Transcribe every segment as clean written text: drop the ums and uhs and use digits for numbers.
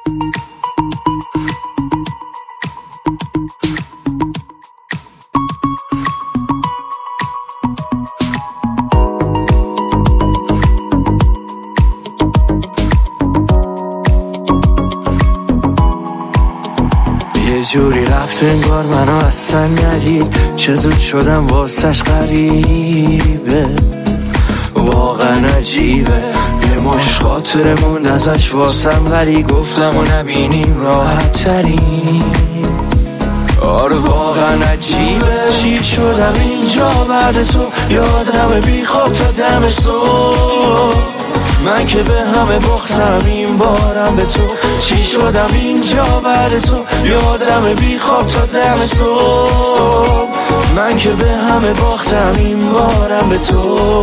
جوری رفت انگار منو اصلا ندید، چه زود شدم واسش غریبه، واقعا عجیبه. یه مش خاطره موند ازش واسم، ولی گفتم و نبینیم راحت ترین. آره واقعا عجیبه، چی شدم اینجا بعد تو، یادم بی خواب تا دم صبح. من که به همه باختم این بارم به تو، چی شدم اینجا بعد تو، یادم بی خواب تا دم صبح. من که به همه باختم این بارم به تو.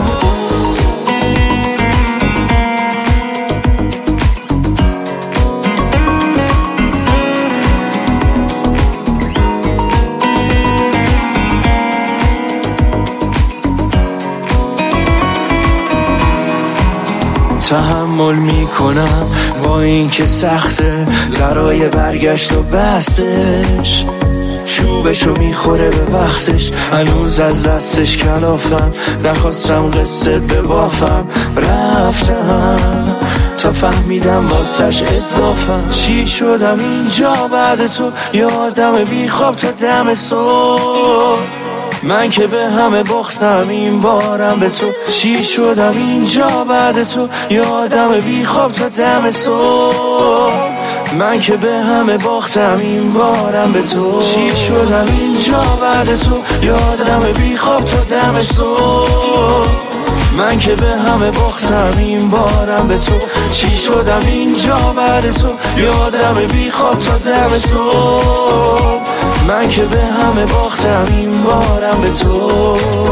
تحمل میکنم با این که سخته، برای برگشت و بستش، چوبشو میخوره به وقتش، هنوز از دستش کلافم، نخواستم قصه ببافم، رفتم تا فهمیدم واسش اضافم. چی شدم اینجا بعد تو، یادم بی خواب تا دم صبح. من که به همه باختم این بارم به تو، چی شدم اینجا بعد تو، یادم بی خواب تا دم صبح. من که به همه باختم این بارم به تو، چی شدم اینجا بعد تو، یادم بی خواب تا دم صبح. من که به همه باختم این بارم به تو، چی شدم اینجا بعد تو، یادم بی خواب تا دم صبح. من که به همه باختم این بارم به تو.